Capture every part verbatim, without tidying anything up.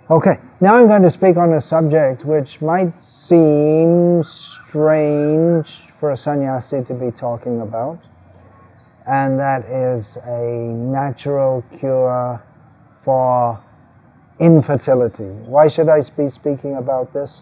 Okay, now I'm going to speak on a subject which might seem strange for a sannyasi to be talking about, and that is a natural cure for infertility. Why should I be speaking about this?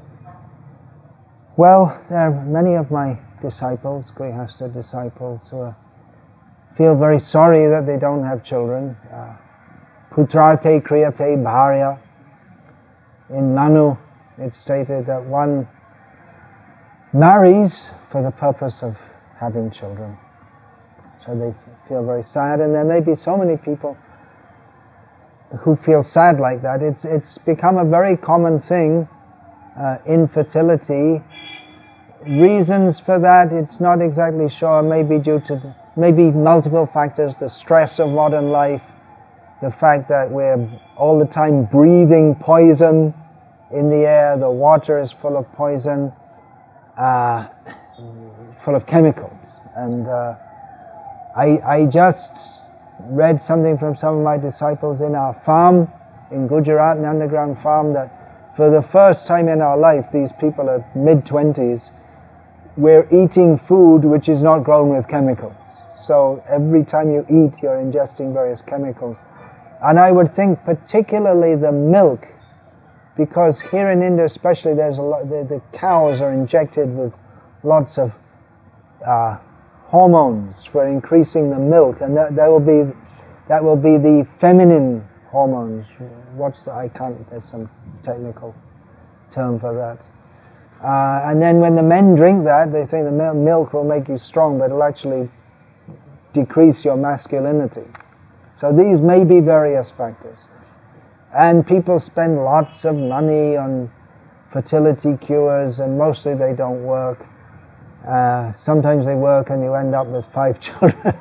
Well, there are many of my disciples, Grihastha disciples, who are, feel very sorry that they don't have children. Uh, Putrate kriyate bharya. In Manu, it's stated that one marries for the purpose of having children. So they feel very sad, and there may be so many people who feel sad like that. It's it's become a very common thing, uh, infertility. Reasons for that, it's not exactly sure. Maybe due to the, maybe multiple factors: the stress of modern life, the fact that we're all the time breathing poison in the air, the water is full of poison, uh, full of chemicals. And uh, I, I just read something from some of my disciples in our farm in Gujarat, an underground farm, that for the first time in our life, these people are mid-twenties, we're eating food which is not grown with chemicals. So every time you eat, you're ingesting various chemicals. And I would think particularly the milk, because here in India especially, there's a lot, the, the cows are injected with lots of uh, hormones for increasing the milk, and that, that will be that will be the feminine hormones. What's the, I can't, there's some technical term for that. Uh, and then when the men drink that, they think the milk will make you strong, but it'll actually decrease your masculinity. So these may be various factors. And people spend lots of money on fertility cures, and mostly they don't work. Uh, sometimes they work and you end up with five children.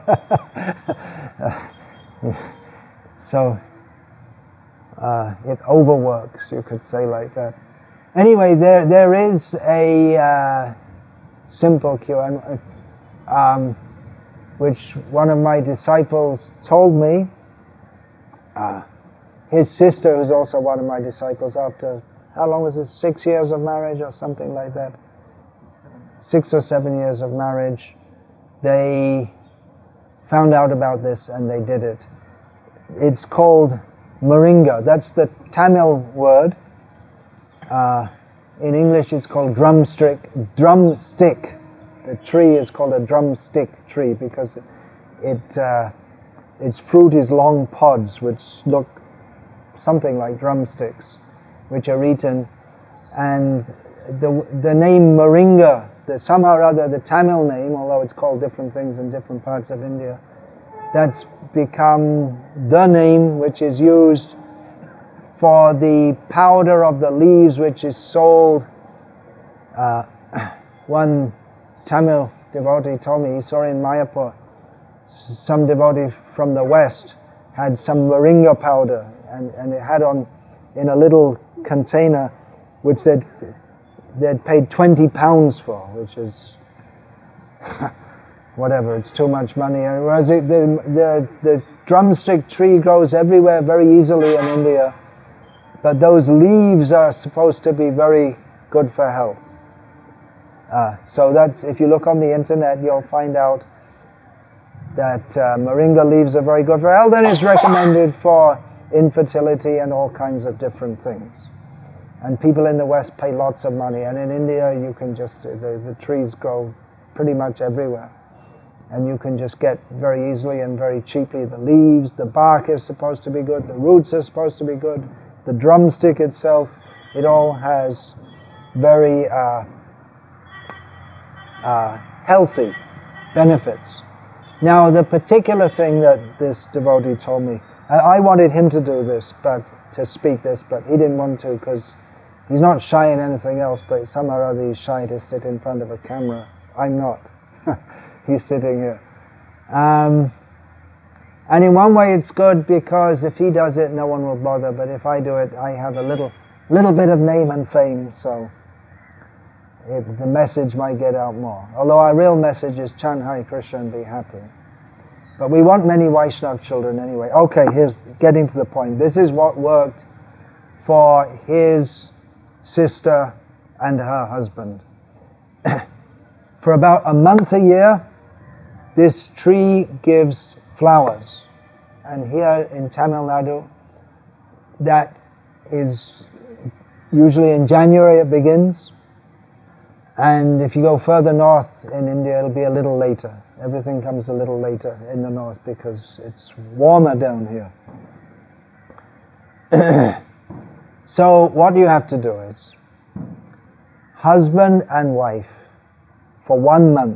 So uh, it overworks, you could say like that. Anyway, there there is a uh, simple cure, um, which one of my disciples told me. Uh, his sister, who's also one of my disciples, after, how long was it, six years of marriage or something like that? Six or seven years of marriage, they found out about this and they did it. It's called moringa. That's the Tamil word. Uh, in English it's called drumstick. Drumstick. The tree is called a drumstick tree because it uh, its fruit is long pods which look something like drumsticks, which are eaten. And the the name moringa, the, somehow or other the Tamil name, although it's called different things in different parts of India, that's become the name which is used for the powder of the leaves which is sold. Uh, one Tamil devotee told me, he saw in Mayapur, some devotee from the west had some moringa powder, and, and it had on, in a little container, which they'd, they'd paid twenty pounds for, which is, whatever, it's too much money. Whereas it, the, the, the drumstick tree grows everywhere very easily in India, but those leaves are supposed to be very good for health. Uh, so that's, if you look on the internet, you'll find out that uh, moringa leaves are very good for health, and it's recommended for infertility and all kinds of different things. And people in the West pay lots of money, and in India you can just, the, the trees grow pretty much everywhere. And you can just get very easily and very cheaply the leaves. The bark is supposed to be good, the roots are supposed to be good, the drumstick itself, it all has very uh, uh, healthy benefits. Now, the particular thing that this devotee told me, I, I wanted him to do this, but to speak this, but he didn't want to because he's not shy in anything else, but somehow or other he's shy to sit in front of a camera. I'm not. He's sitting here. Um, and in one way it's good because if he does it, no one will bother, but if I do it, I have a little, little bit of name and fame, so it, the message might get out more. Although our real message is chant Hare Krishna and be happy. But we want many Vaishnava children anyway. Okay, here's getting to the point. This is what worked for his sister and her husband. For about a month a year, this tree gives flowers. And here in Tamil Nadu, that is usually in January it begins. And if you go further north in India, it'll be a little later. Everything comes a little later in the north because it's warmer down here. So what you have to do is, husband and wife, for one month,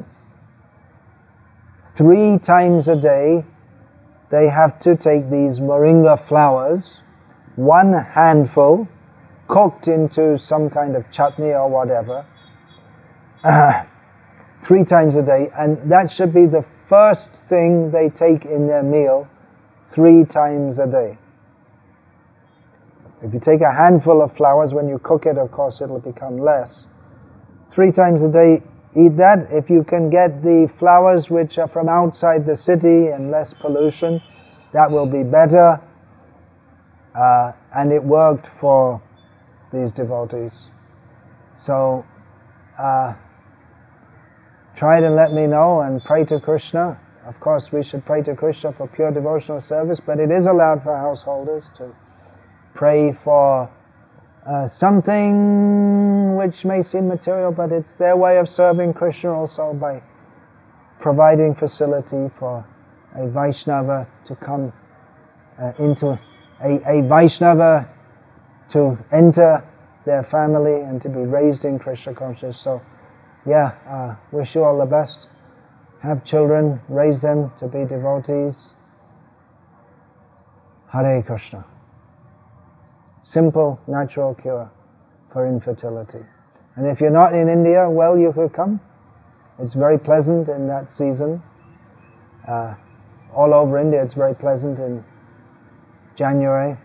three times a day, they have to take these moringa flowers, one handful, cooked into some kind of chutney or whatever, uh, three times a day, and that should be the first thing they take in their meal, three times a day. If you take a handful of flowers, when you cook it, of course, it'll become less. Three times a day, eat that. If you can get the flowers which are from outside the city and less pollution, that will be better. Uh, and it worked for these devotees. So, uh, try to let me know and pray to Krishna. Of course, we should pray to Krishna for pure devotional service, but it is allowed for householders to pray for uh, something which may seem material, but it's their way of serving Krishna also by providing facility for a Vaishnava to come uh, into a, a Vaishnava to enter their family and to be raised in Krishna consciousness. So, yeah, uh, wish you all the best. Have children, raise them to be devotees. Hare Krishna. Simple, natural cure for infertility. And if you're not in India, well, you could come. It's very pleasant in that season. Uh, all over India, it's very pleasant in January.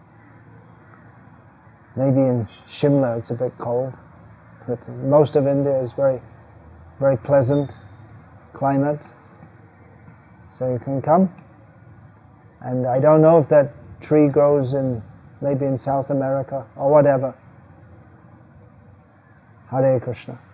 Maybe in Shimla it's a bit cold, but most of India is very, very pleasant climate. So you can come. And I don't know if that tree grows in maybe in South America or whatever. Hare Krishna.